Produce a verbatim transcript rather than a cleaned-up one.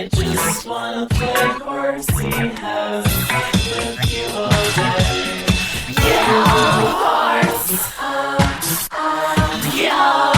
I just wanna play horsey house with you all day. Yeah, horse. Yeah.